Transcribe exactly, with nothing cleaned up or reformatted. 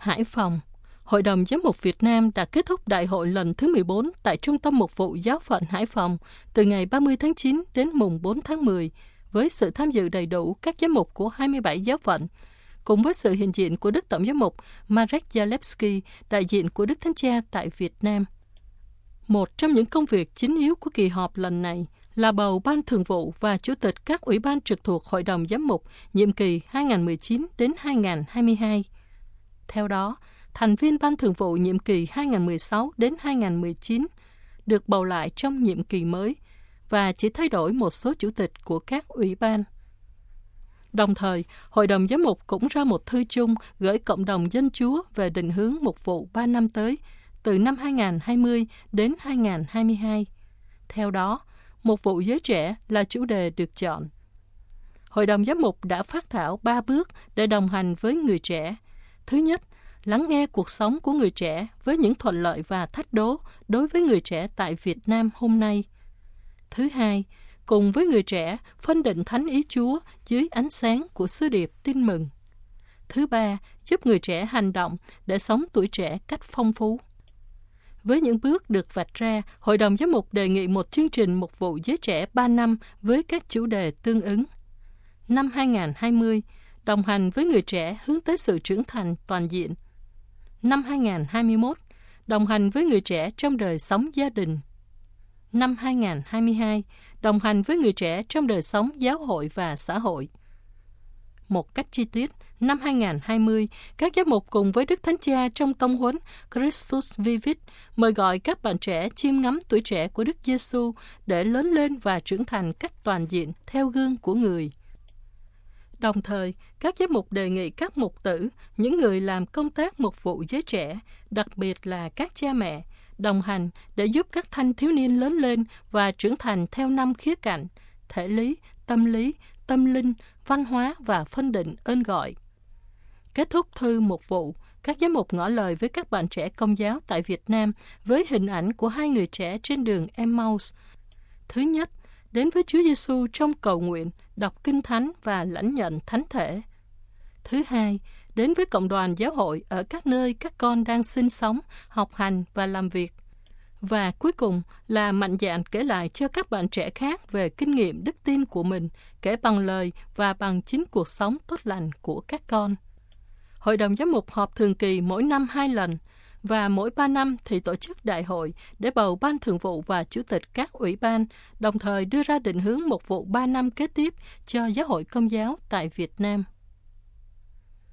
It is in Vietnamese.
Hải Phòng, Hội đồng Giám mục Việt Nam đã kết thúc đại hội lần thứ mười bốn tại Trung tâm Mục vụ Giáo phận Hải Phòng từ ngày ba mươi tháng chín đến mùng bốn tháng mười, với sự tham dự đầy đủ các giám mục của hai mươi bảy giáo phận, cùng với sự hiện diện của Đức Tổng giám mục Marek Zalewski, đại diện của Đức Thánh Cha tại Việt Nam. Một trong những công việc chính yếu của kỳ họp lần này là bầu Ban Thường vụ và Chủ tịch các ủy ban trực thuộc Hội đồng Giám mục nhiệm kỳ hai nghìn không trăm mười chín đến hai nghìn không trăm hai mươi hai. Theo đó, thành viên Ban Thường vụ nhiệm kỳ hai nghìn không trăm mười sáu đến hai nghìn không trăm mười chín được bầu lại trong nhiệm kỳ mới và chỉ thay đổi một số chủ tịch của các ủy ban. Đồng thời, Hội đồng Giám mục cũng ra một thư chung gửi cộng đồng dân Chúa về định hướng mục vụ ba năm tới, từ năm hai nghìn không trăm hai mươi đến hai nghìn không trăm hai mươi hai. Theo đó, mục vụ giới trẻ là chủ đề được chọn. Hội đồng Giám mục đã phát thảo ba bước để đồng hành với người trẻ. Thứ nhất, lắng nghe cuộc sống của người trẻ với những thuận lợi và thách đố đối với người trẻ tại Việt Nam hôm nay. Thứ hai, cùng với người trẻ phân định thánh ý Chúa dưới ánh sáng của sứ điệp tin mừng. Thứ ba, giúp người trẻ hành động để sống tuổi trẻ cách phong phú. Với những bước được vạch ra, Hội đồng Giám mục đề nghị một chương trình mục vụ giới trẻ ba năm với các chủ đề tương ứng. Năm hai nghìn không trăm hai mươi, đồng hành với người trẻ hướng tới sự trưởng thành toàn diện. Năm hai nghìn không trăm hai mươi mốt, đồng hành với người trẻ trong đời sống gia đình. Năm hai nghìn không trăm hai mươi hai, đồng hành với người trẻ trong đời sống giáo hội và xã hội. Một cách chi tiết, năm hai nghìn không trăm hai mươi, các giám mục cùng với Đức Thánh Cha trong tông huấn Christus Vivit mời gọi các bạn trẻ chiêm ngắm tuổi trẻ của Đức Giêsu để lớn lên và trưởng thành cách toàn diện theo gương của Người. Đồng thời, các giám mục đề nghị các mục tử, những người làm công tác mục vụ giới trẻ, đặc biệt là các cha mẹ, đồng hành để giúp các thanh thiếu niên lớn lên và trưởng thành theo năm khía cạnh: thể lý, tâm lý, tâm linh, văn hóa và phân định ơn gọi. Kết thúc thư mục vụ, các giám mục ngỏ lời với các bạn trẻ Công giáo tại Việt Nam với hình ảnh của hai người trẻ trên đường Emmaus. Thứ nhất, đến với Chúa Giêsu trong cầu nguyện, đọc Kinh Thánh và lãnh nhận Thánh Thể. Thứ hai, đến với cộng đoàn giáo hội ở các nơi các con đang sinh sống, học hành và làm việc. Và cuối cùng là mạnh dạn kể lại cho các bạn trẻ khác về kinh nghiệm đức tin của mình, kể bằng lời và bằng chính cuộc sống tốt lành của các con. Hội đồng Giám mục họp thường kỳ mỗi năm hai lần, và mỗi ba năm thì tổ chức đại hội để bầu Ban Thường vụ và Chủ tịch các ủy ban, đồng thời đưa ra định hướng mục vụ ba năm kế tiếp cho Giáo hội Công giáo tại Việt Nam.